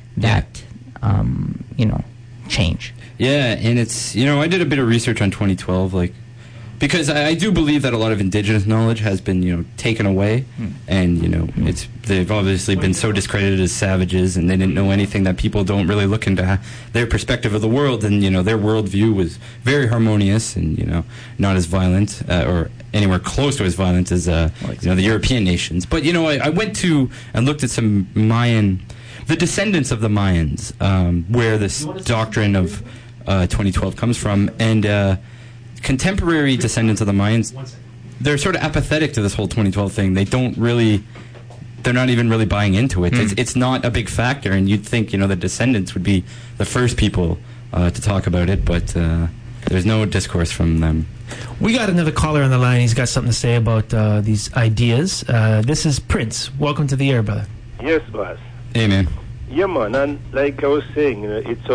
you know, change. And it's, you know, I did a bit of research on 2012, like, because I do believe that a lot of indigenous knowledge has been, you know, taken away, and, you know, they've obviously been so discredited as savages, and they didn't know anything, that people don't really look into their perspective of the world, and, you know, their worldview was very harmonious, and, you know, not as violent or anywhere close to as violent as you know, the European nations. But, you know, I went to and looked at some Mayan, the descendants of the Mayans, where this doctrine of 2012 comes from, and contemporary descendants of the Mayans, they're sort of apathetic to this whole 2012 thing. They don't really they're not even really buying into it. It's not a big factor, and you'd think, the descendants would be the first people to talk about it, but there's no discourse from them. We got another caller on the line. He's got something to say about these ideas. This is Prince. Welcome to the air, brother. Yes, boss. Hey, man. Yeah, man, and like I was saying,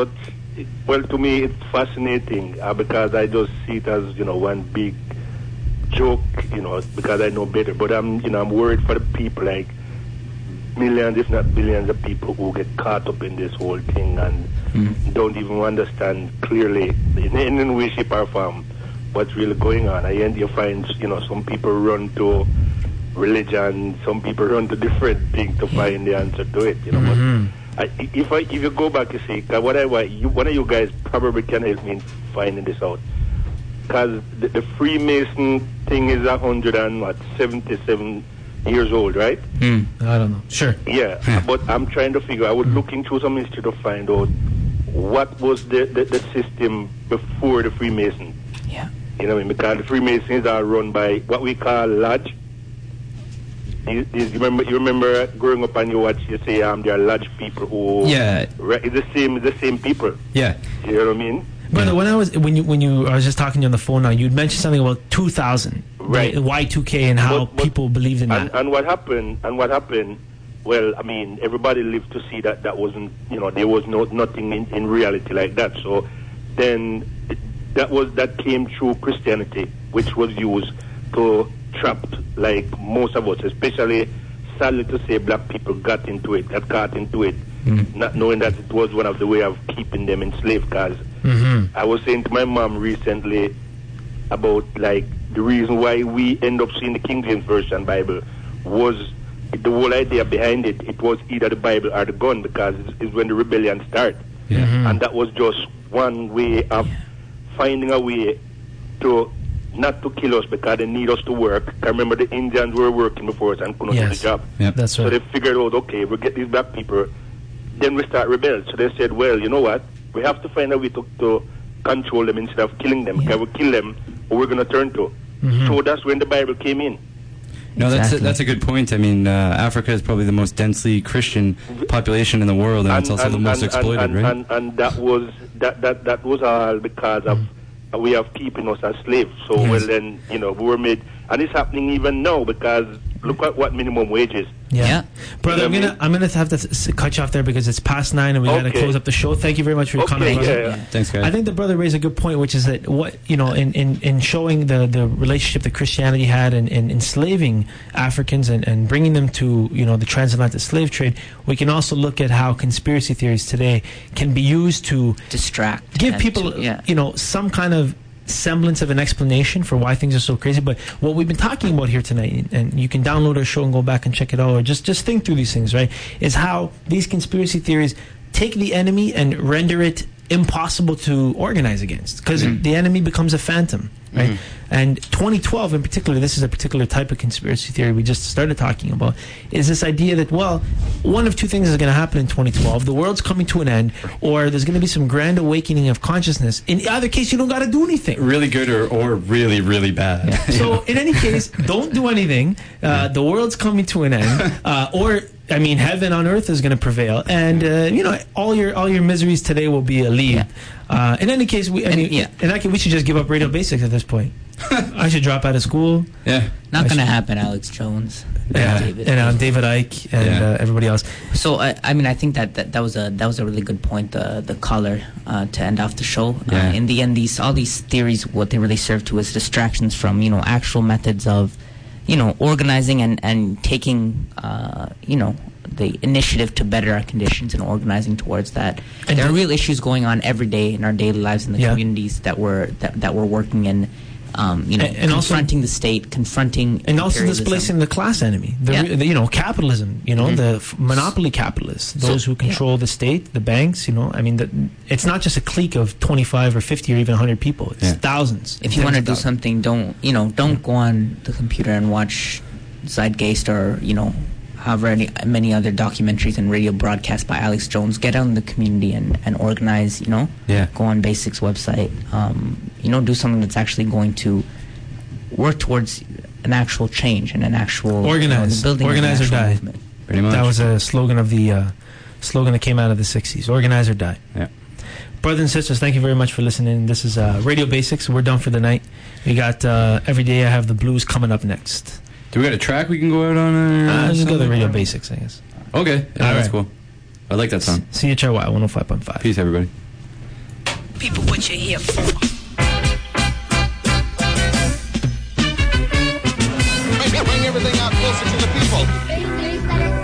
to me, it's fascinating because I just see it as, one big joke, because I know better. But I'm worried for the people, like millions, if not billions of people who get caught up in this whole thing and don't even understand clearly in any way, shape, or form what's really going on. You find, some people run to religion, some people run to different things to find the answer to it, But if you go back, you see, one of you guys probably can help me in finding this out. Because the Freemason thing is 177 years old, right? I don't know. Sure. Yeah, but I'm trying to figure. I was looking through some history to find out what was the system before the Freemason. Yeah. You know what I mean? Because the Freemasons are run by what we call lodge. You remember growing up and you watch, you say there are lodge people who it's the same people. Yeah. You know what I mean? Brother, when I was just talking to you on the phone now, you'd mentioned something about 2000, right? Y2K and how people believed in that. And what happened? Well, I mean, everybody lived to see that wasn't, there was nothing in reality like that. So then that came through Christianity, which was used to trap like most of us, especially sadly to say black people got caught into it, not knowing that it was one of the way of keeping them enslaved. Because I was saying to my mom recently about like the reason why we end up seeing the King James Version Bible was the whole idea behind it. It was either the Bible or the gun, because it's when the rebellion started, and that was just one way of finding a way to not to kill us because they need us to work. I remember the Indians were working before us and couldn't do the job. Yep, that's right. So they figured out, okay, we'll get these black people, then we start rebel. So they said, well, you know what? We have to find a way to control them instead of killing them. Because we kill them, or we're going to turn to. So that's when the Bible came in. No, that's a good point. I mean, Africa is probably the most densely Christian population in the world, and it's also the most exploited, right? And that was all because of way of keeping us as slaves. So well then, we were made, and it's happening even now because look at what minimum wage is. Yeah. Brother, I'm gonna have to cut you off there because it's past 9 and we gotta close up the show. Thank you very much for your comment, brother. Thanks, guys. I think the brother raised a good point, which is that in showing the relationship that Christianity had in enslaving Africans and bringing them to the transatlantic slave trade, we can also look at how conspiracy theories today can be used to give people some kind of semblance of an explanation for why things are so crazy. But what we've been talking about here tonight, and you can download our show and go back and check it out, or just think through these things, right, is how these conspiracy theories take the enemy and render it impossible to organize against, because the enemy becomes a phantom, right? And 2012 in particular, this is a particular type of conspiracy theory we just started talking about, is this idea that, well, one of two things is going to happen in 2012. The world's coming to an end, or there's going to be some grand awakening of consciousness. In either case, you don't got to do anything. Really good or really, really bad. So in any case, don't do anything. The world's coming to an end, or I mean, heaven on earth is going to prevail, and all your miseries today will be alleviated. In any case, we should just give up Radio Basics at this point. I should drop out of school. Yeah, not going to happen, Alex Jones. David Icke and everybody else. So I mean, I think that was a really good point. The caller to end off the show. In the end, all these theories, what they really serve to is distractions from actual methods of organizing and taking the initiative to better our conditions and organizing towards that. And there are real issues going on every day in our daily lives in the communities that we're working in. And confronting the state, confronting and also displacing the class enemy, capitalism, the monopoly capitalists, those who control the state, the banks. I mean, it's not just a clique of 25 or 50 or even 100 people; it's thousands. If you want to do something, don't go on the computer and watch Zeitgeist or however many other documentaries and radio broadcasts by Alex Jones. Get out in the community and organize. Go on Basics website. Do something that's actually going to work towards an actual change and an actual organize or die. Movement. Pretty much. That was a slogan of the slogan that came out of the 60s. Organize or die. Yeah. Brothers and sisters, thank you very much for listening. This is Radio Basics. We're done for the night. We got Every Day I Have the Blues coming up next. Do we got a track we can go out on? Let's go to the Radio Basics, I guess. Okay. Yeah, that's right. cool. I like that song. CHRY 105.5. Peace, everybody. People, what you here for? Bring everything out closer to the people.